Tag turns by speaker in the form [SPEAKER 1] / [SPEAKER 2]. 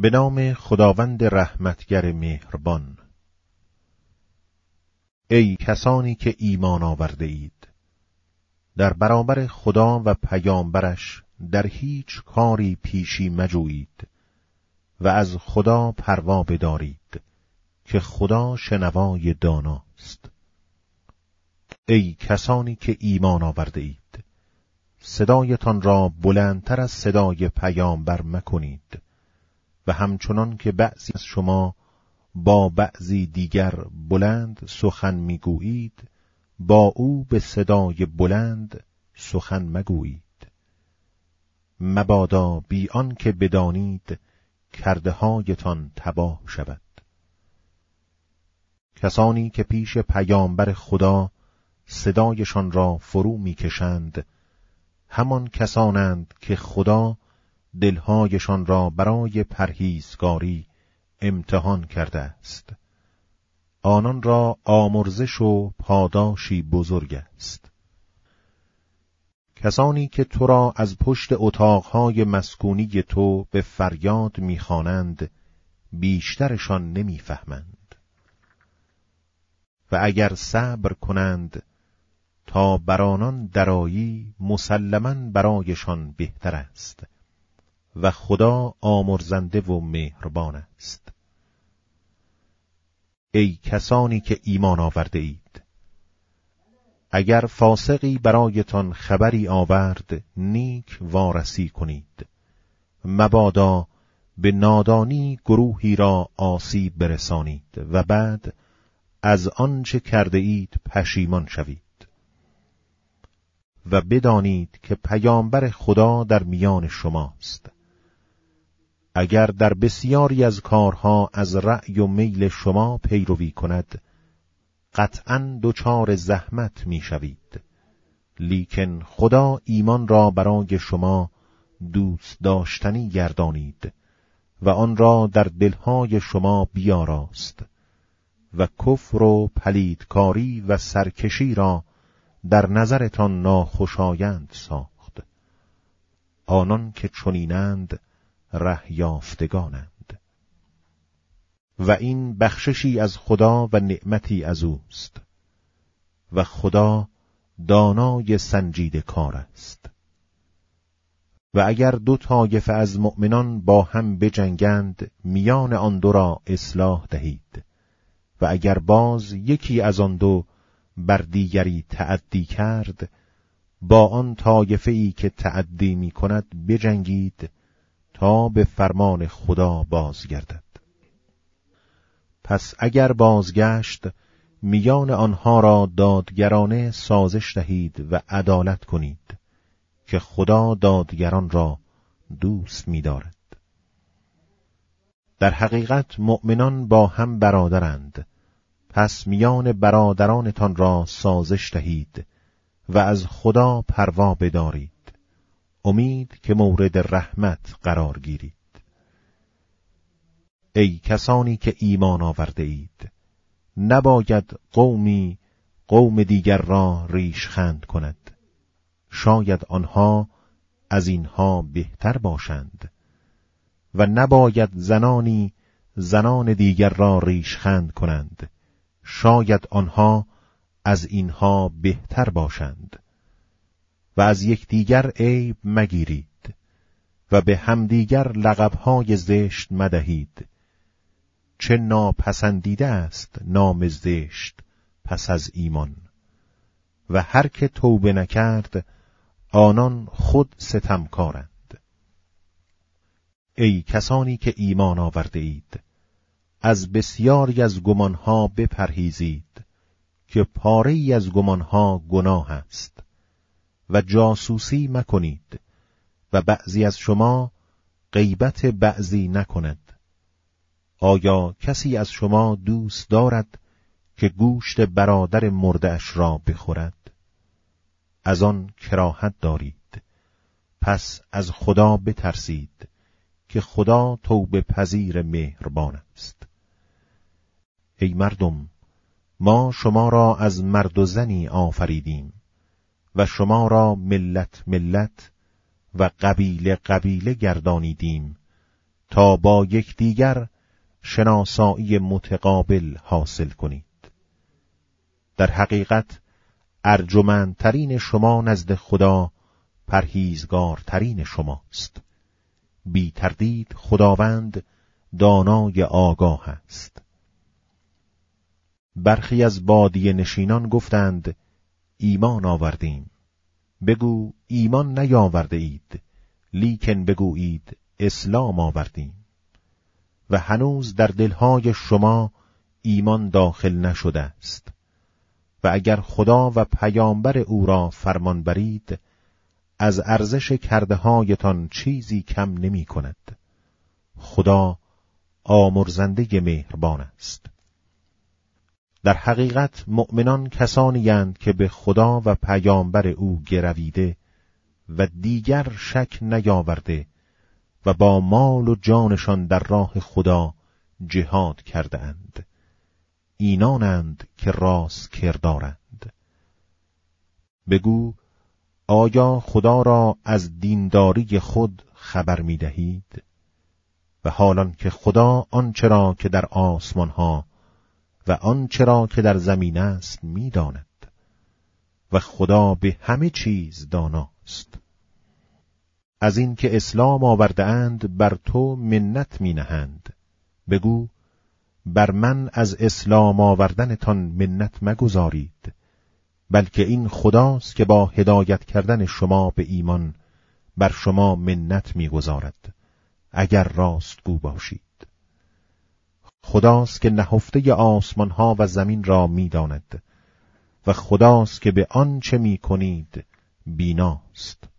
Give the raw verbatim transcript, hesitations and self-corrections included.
[SPEAKER 1] به نام خداوند رحمتگر مهربان. ای کسانی که ایمان آورده اید، در برابر خدا و پیامبرش در هیچ کاری پیشی مجویید و از خدا پروا بدارید که خدا شنوای داناست. ای کسانی که ایمان آورده اید، صدایتان را بلندتر از صدای پیامبر مکنید و همچنان که بعضی از شما با بعضی دیگر بلند سخن میگویید، با او به صدای بلند سخن مگویید، مبادا بی آن که بدانید کرده هایتان تباه شود. کسانی که پیش پیامبر خدا صدایشان را فرو میکشند، همان کسانند که خدا دلهایشان را برای پرهیزگاری امتحان کرده است. آنان را آمرزش و پاداشی بزرگ است. کسانی که تو را از پشت اتاقهای مسکونی تو به فریاد میخوانند، بیشترشان نمیفهمند. و اگر صبر کنند تا بر آنان درایی، مسلماً برایشان بهتر است و خدا آمرزنده و مهربان است. ای کسانی که ایمان آورده اید، اگر فاسقی برایتان خبری آورد، نیک وارسی کنید، مبادا به نادانی گروهی را آسیب برسانید و بعد از آنچه کرده اید پشیمان شوید. و بدانید که پیامبر خدا در میان شماست. اگر در بسیاری از کارها از رأی و میل شما پیروی کند، قطعاً دچار زحمت میشوید، لیکن خدا ایمان را برای شما دوست داشتنی گردانید و آن را در دلهای شما بیاراست و کفر و پلیدکاری و سرکشی را در نظرتان ناخوشایند ساخت. آنان که چنینند ره یافتگانند. و این بخششی از خدا و نعمتی از اوست و خدا دانای سنجیده کار است. و اگر دو طایفه از مؤمنان با هم بجنگند، میان آن دو را اصلاح دهید، و اگر باز یکی از آن دو بر دیگری تعدی کرد، با آن طایفه‌ای که تعدی می کند بجنگید تا به فرمان خدا بازگردد. پس اگر بازگشت، میان آنها را دادگرانه سازش دهید و عدالت کنید که خدا دادگران را دوست می دارد. در حقیقت مؤمنان با هم برادرند، پس میان برادرانتان را سازش دهید و از خدا پروا بدارید، امید که مورد رحمت قرار گیرید. ای کسانی که ایمان آورده اید، نباید قومی قوم دیگر را ریشخند کند، شاید آنها از اینها بهتر باشند، و نباید زنانی زنان دیگر را ریشخند کنند، شاید آنها از اینها بهتر باشند. و از یکدیگر عیب مگیرید و به همدیگر لقب‌های زشت مدهید، چه ناپسندیده است نام زشت پس از ایمان. و هر که توبه نکرد، آنان خود ستمکارند. ای کسانی که ایمان آورده اید، از بسیاری از گمانها بپرهیزید که پاره‌ای از گمانها گناه است، و جاسوسی مکنید و بعضی از شما غیبت بعضی نکند. آیا کسی از شما دوست دارد که گوشت برادر مرده‌اش را بخورد؟ از آن کراهت دارید. پس از خدا بترسید که خدا توبه پذیر مهربان است. ای مردم، ما شما را از مرد و زنی آفریدیم و شما را ملت ملت و قبیله قبیله گردانیدیم تا با یکدیگر شناسایی متقابل حاصل کنید. در حقیقت ارجمندترین شما نزد خدا پرهیزگارترین شماست. بی تردید خداوند دانای آگاه است. برخی از بادیه نشینان گفتند ایمان آوردیم. بگو ایمان نیاورده اید، لیکن بگویید اسلام آوردیم. و هنوز در دلهای شما ایمان داخل نشده است. و اگر خدا و پیامبر او را فرمان برید، از ارزش کرده هایتان چیزی کم نمی کند. خدا آمرزنده مهربان است. در حقیقت مؤمنان کسانی اند که به خدا و پیامبر او گرویده و دیگر شک نیاورده و با مال و جانشان در راه خدا جهاد کرده اند. اینانند که راست کردارند. بگو آیا خدا را از دینداری خود خبر می دهید؟ و حالان که خدا آنچه را که در آسمان ها و آنچه را که در زمین است می داند و خدا به همه چیز داناست. از این که اسلام آورده اند بر تو منت می نهند. بگو بر من از اسلام آوردنتان منت مگذارید، بلکه این خداست که با هدایت کردن شما به ایمان بر شما منت می‌گذارد، اگر راستگو باشید. خداست که نهفته آسمان‌ها و زمین را می‌داند و خداست که به آنچه می‌کنید بیناست.